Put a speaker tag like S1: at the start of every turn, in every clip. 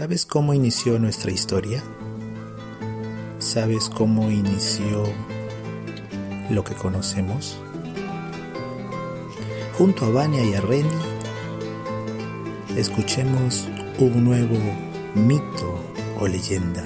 S1: ¿Sabes cómo inició nuestra historia? ¿Sabes cómo inició lo que conocemos? Junto a Vania y a Reni, escuchemos un nuevo mito o leyenda.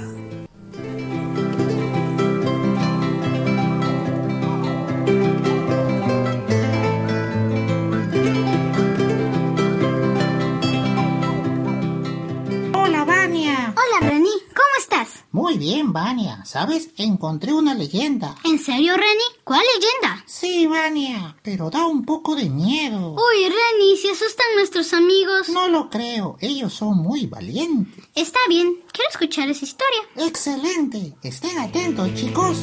S2: Hola, Vania.
S3: Hola, Reni, ¿cómo estás?
S2: Muy bien, Vania. ¿Sabes? Encontré una leyenda.
S3: ¿En serio, Reni? ¿Cuál leyenda?
S2: Sí, Vania, pero da un poco de miedo.
S3: Uy, Reni, ¿se asustan nuestros amigos?
S2: No lo creo, ellos son muy valientes.
S3: Está bien, quiero escuchar esa historia.
S2: ¡Excelente! Estén atentos, chicos.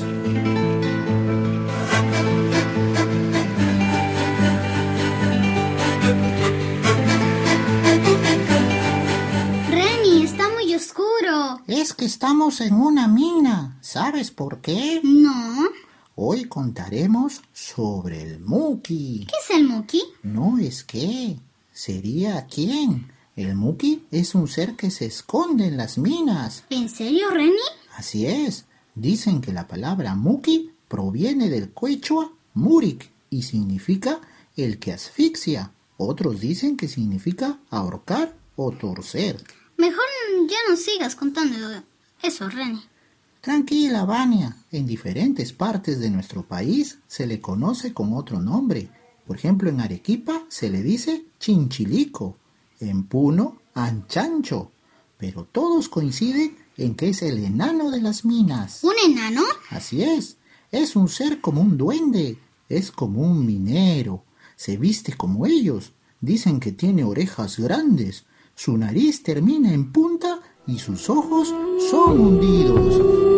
S3: Reni, está muy oscuro.
S2: Es que estamos en una mina. ¿Sabes por qué?
S3: No.
S2: Hoy contaremos sobre el Muki.
S3: ¿Qué es el Muki?
S2: No es que. ¿Sería quién? El Muki es un ser que se esconde en las minas.
S3: ¿En serio, Reni?
S2: Así es. Dicen que la palabra Muki proviene del quechua murik y significa el que asfixia. Otros dicen que significa ahorcar o torcer.
S3: Mejor ya no sigas contando eso, Reni.
S2: Tranquila, Vania. En diferentes partes de nuestro país se le conoce con otro nombre. Por ejemplo, en Arequipa se le dice chinchilico, en Puno, anchancho. Pero todos coinciden en que es el enano de las minas.
S3: ¿Un enano?
S2: Así es un ser como un duende, es como un minero, se viste como ellos, dicen que tiene orejas grandes, su nariz termina en punta y sus ojos son hundidos.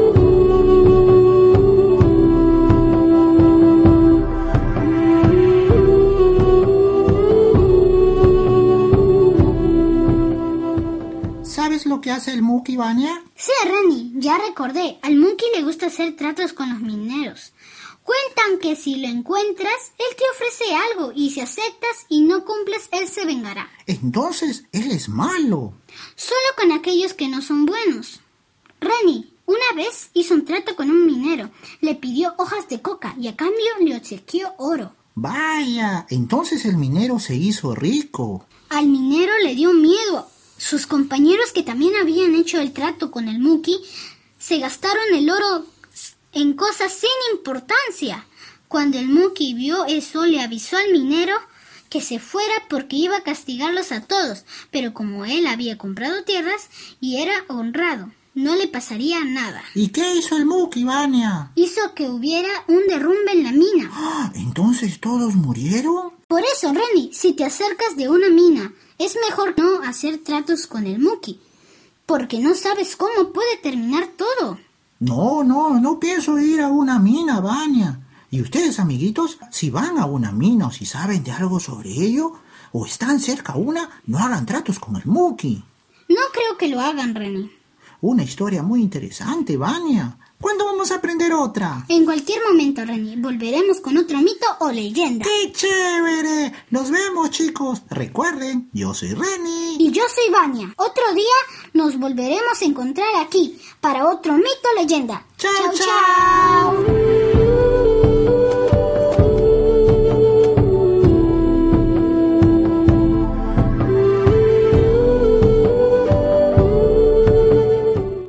S2: ¿Sabes lo que hace el Muki, Vania?
S3: Sí, Reni, ya recordé. Al Muki le gusta hacer tratos con los mineros. Cuentan que si lo encuentras, él te ofrece algo y si aceptas y no cumples, él se vengará.
S2: Entonces, él es malo.
S3: Solo con aquellos que no son buenos. Reni, una vez hizo un trato con un minero. Le pidió hojas de coca y a cambio le obsequió oro.
S2: Vaya, entonces el minero se hizo rico.
S3: Al minero le dio miedo. Sus compañeros que también habían hecho el trato con el Muki se gastaron el oro en cosas sin importancia. Cuando el Muki vio eso, le avisó al minero que se fuera porque iba a castigarlos a todos, pero como él había comprado tierras y era honrado, no le pasaría nada.
S2: ¿Y qué hizo el Muki, Vania?
S3: Hizo que hubiera un derrumbe en la mina.
S2: ¿Entonces todos murieron?
S3: Por eso, Reni, si te acercas de una mina, es mejor no hacer tratos con el Muki, porque no sabes cómo puede terminar todo.
S2: No pienso ir a una mina, Vania. ¿Y ustedes, amiguitos, si van a una mina o si saben de algo sobre ello, o están cerca a una, no hagan tratos con el Muki?
S3: No creo que lo hagan, Reni.
S2: Una historia muy interesante, Vania. ¿Cuándo vamos a aprender otra?
S3: En cualquier momento, Reni, volveremos con otro mito o leyenda.
S2: ¡Qué chévere! Nos vemos, chicos. Recuerden, yo soy Reni.
S3: Y yo soy Vania. Otro día nos volveremos a encontrar aquí para otro mito o leyenda.
S2: ¡Chao, chao!